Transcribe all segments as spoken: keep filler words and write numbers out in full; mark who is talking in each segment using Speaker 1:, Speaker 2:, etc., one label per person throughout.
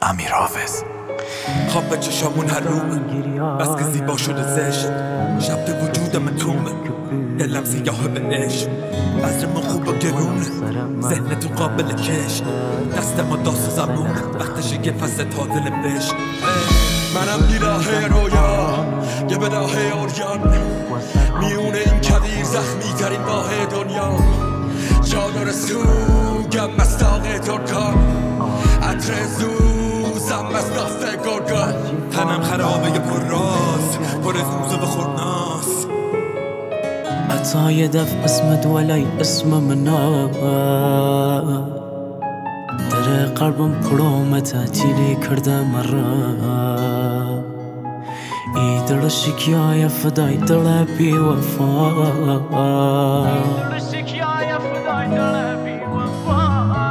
Speaker 1: امیر حافظ. خواب به چشامون حرومه، بس که زیبا شده زشت. شب به وجودم تومه، دلم سیاه به عشق. بذرمون خوب و گرونه، ذهنتون قابل کشت. دست ما داست زمونه، وقتش یه فصل تازه نوشت.
Speaker 2: منم بیراه رویا، یه به راه اوریان، میونه این کدیر زخمی ترین راه دنیا. چادر سوگم مستاق ترکان، عطر زوزم از داست گرگان.
Speaker 1: تنم خرابه پر راز، پر زوزه و خورناس.
Speaker 3: عطای دف اسمت ولی اسم منا. در قلبم پرام تعطیلی کرده مرا. ای دل شکیای فدای دل بی وفا. دل شکیای فدای دل بی وفا.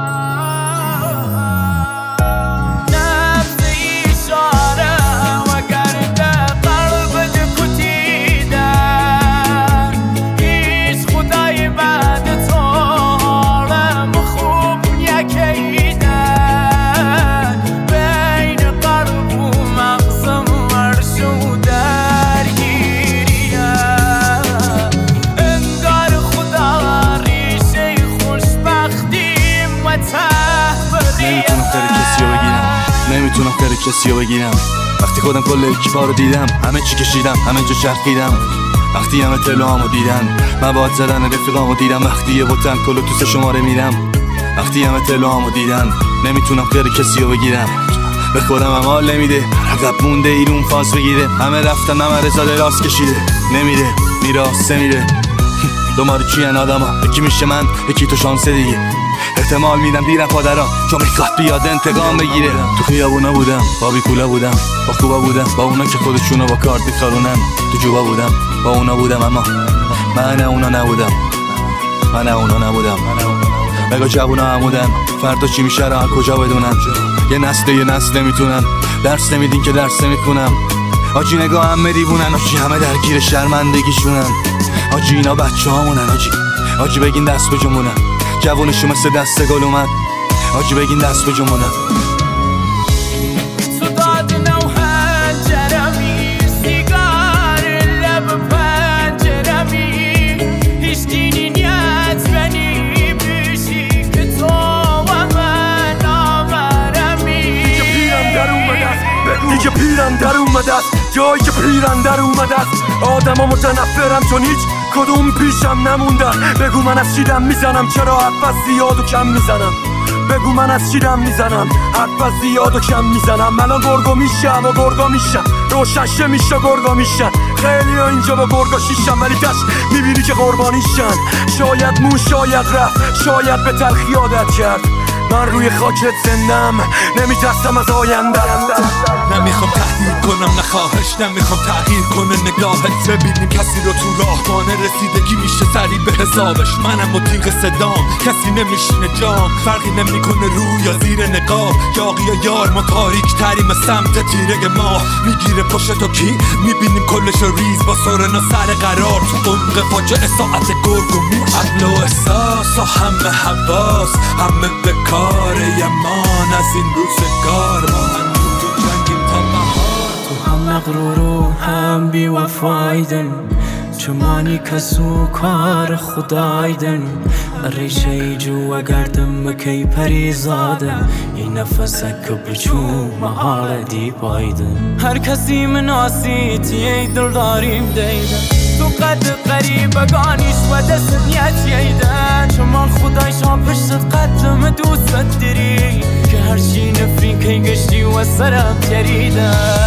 Speaker 4: نمیتونم خیر کسی رو بگیرم. وقتی خودم کل اکیپا رو دیدم، همه چی کشیدم، همه جا چرخیدم. وقتی همه تلوامو دیدن، مواد زدن رفیقامو دیدم. وقتی یه بوتن کلو تو سه شماره میرم، وقتی همه تلوامو دیدن، نمیتونم خیر کسی رو بگیرم. به خودم هم حال نمیده، عقب مونده ایرون فاز بگیره. همه رفتن، همه رزاده راست کشیده. نمیره، میراسته میره. دومارو چیان آدم ها، یکی میشه من، یکی تو شانسه دیگه. احتمال میدم دیرم پادران، چون میخواد بیاد انتقام بگیره. تو خیابونا بودم، با بیکولا بودم، با خوبا بودم، با اونا که خودشونو با کارت میخارونن. تو جوبا بودم، با اونا بودم، اما من اونا نبودم. من اونا نبودم. بگو جوونا همودن، فردا چی میشه را کجا بدونن. یه نسل یه نسل نمیتونن، درس نمیدین که درس نمیکنم. آجی نگاه همه دیوونن، آجی همه درگیر شرمندگیشونن. آجی اینا بچه هامونن، آجی آجی بگین دست به جمونن. جوونشو مثل دست گل اومد، آجی بگین دست به جمونن.
Speaker 3: تو داد نو هنجرمی، سیگار لب پنجرمی. هیچ دینی نیت بنی بیشی که تو و من آمرمی.
Speaker 2: دیگه پیرم در اومده است، بگو دیگه پیرم در اومده است. جایی که پیرم در اومده است. آدم ها متنفرم چون هیچ کدوم پیشم نموندن. بگو من از چیدم میزنم، چرا حرف زیاد و کم میزنم. بگو من از چیدم میزنم، حرف زیاد و کم میزنم. الان گرگو میشم و گرگا میشم، روشنشه میشه گرگا میشن. خیلی ها اینجا با گرگا شیشم، ولی تش میبینی که قربانیشن. شاید مون شاید رفت، شاید به تلخی عادت کرد. من روی خاکت زندم، نمیترسم از آینده.
Speaker 1: نمیخوام تهدید کنم، نخواهش نمیخوام تغییر کنه نگاهت. ببینیم کسی رو تو راهبانه رسیدگی میشه سریع به حسابش. منم و تیغ صدام، کسی نمیشینه جام. فرقی نمیکنه روی یا زیر نقاب. یاقی یا یار ما تاریک تریم سمت تیره ماه. میگیره پشت تو کی میبینیم کلش ریز با سرنا سر قرار. تو عمق فاجعه ساعت گرگ و موش. عقل و احساس و همه حواس، همه به کار یمان از این روزگار. ما هنوز تو جنگیم تا بهار.
Speaker 3: تو هم مغرور و هم بی وفایدن، چمانی کسو کار خدایدن. ریشه جو گردم کی پریزاده، این نفسک بچو محال دی پایدن. هر کسی مناسی تیه دل داریم دیدن. تو قد قریبگانیش و دست نیت ییدن. چمان خدایش ها پشت قدم دوست داری، که هرچی نفرین که گشتی و سرم تریدن.